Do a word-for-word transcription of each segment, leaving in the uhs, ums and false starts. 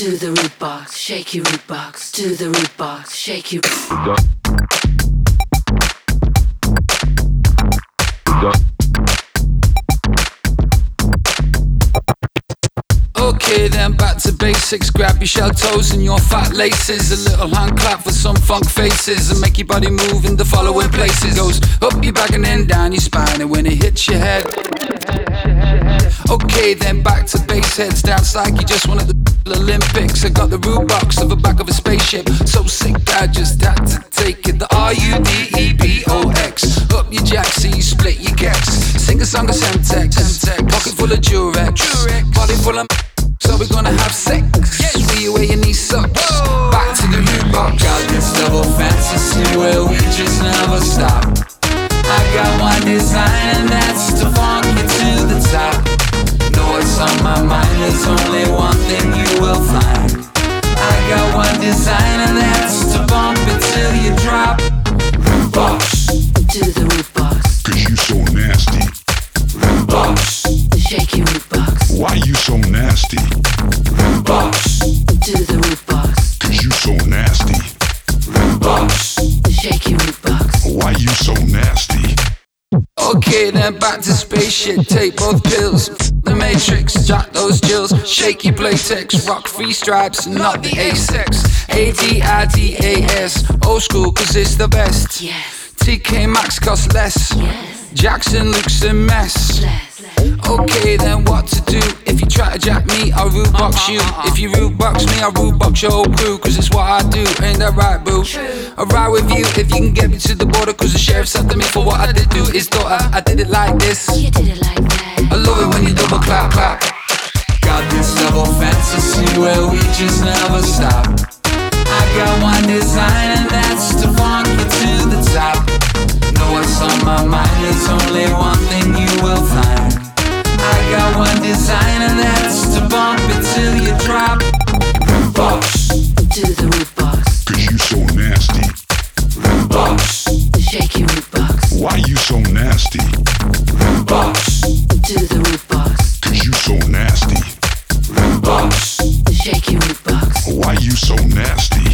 to the root box, shake your root box, to the root box, shake your. Okay then, back to basics. Grab your shell toes and your fat laces. A little hand clap for some funk faces, and make your body move in the following places. Goes up your back and then down your spine, and when it hits your head. Okay then, back to bass heads. Dance like you just won at the Olympics. I got the root box of the back of a spaceship. So sick I just had to take it. The R U D E B O X. Up your jack so you split your gex. Sing a song of Semtex. Pocket full of Durex. Body full of. So we're gonna have sex. Free away your knee sucks. Back to the root box. Got this double fantasy where we just never stop. I got one design and that's to funk you to the top. Know what's on my mind, there's only one thing you will find. I got one design and that's to bump it till you drop. Root box. To the root box. Cause you so nasty. Root box. Shake your root box. Why you so nasty? Root box. To the root box. Cause you so nasty. Root box. Shake your root box. Why you so nasty? Okay then, back to spaceship. Take both pills. The Matrix, jack those jills. Shake your playtex. Rock three stripes, not the A-sex. A D I D A S. Old school cause it's the best. Yes. T K Maxx costs less. Yes. Jackson looks a mess. Bless. Okay then, what to do? If you try to jack me, I'll root box you. If you root box me, I'll root box your whole crew. Cause it's what I do, ain't that right, boo? I'll ride with you if you can get me to the border. Cause the sheriff said to me for what I did do his daughter. I did it like this. You did it like that. I love it when you double clap, clap. Got this double fantasy where we just never stop. I got one design and that's to funk you to the top. Know what's on my mind, there's only one thing you will find. I got one design and that's to bump it till you drop. Root box. To the root box. Cause you so nasty. Root box. Shake your root box. Why you so nasty? Root box. To the root box. Cause you so nasty. Root box. Shake your root box. Why you so nasty?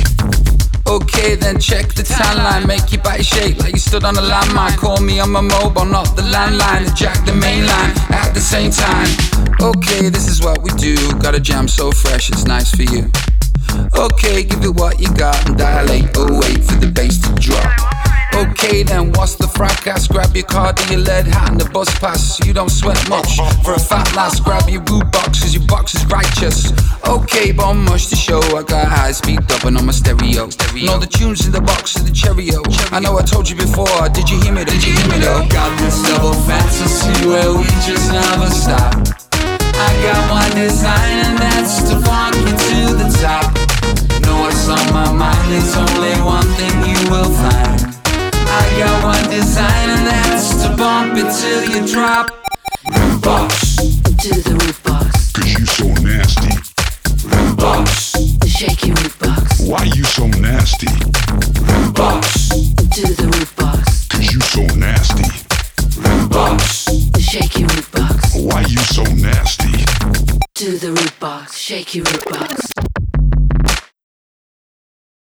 Okay then, check the tan line. Make your body shake like you stood on a landmine. Call me on my mobile, not the landline. And jack the main line at the same time. Okay, this is what we do. Got a jam so fresh, it's nice for you. Okay, give it what you got and dilate. Oh wait for the bass to drop. Okay then, what's the fracas? Grab your card and your lead hat and the bus pass. You don't sweat much for a fat lass. Grab your root box cause your box is righteous. Okay, but I'm much to show. I got high speed dubbing on my stereo. And all the tunes in the box of the Cheerio. I know I told you before, did you hear me? Did you hear me though? Got this double fantasy where we just never stop. I got one design and that's to funk you to the top. Know what's on my mind, there's only one thing you will find. I got one design and that's to bump it till you drop. Root box. To the root box. Cause you so nasty. Root box. Shake your root box. Why you so nasty? Root box. To the root box. Cause you so nasty. Root box. Shake your root box. Why you so nasty? To the root box. Shake your root box.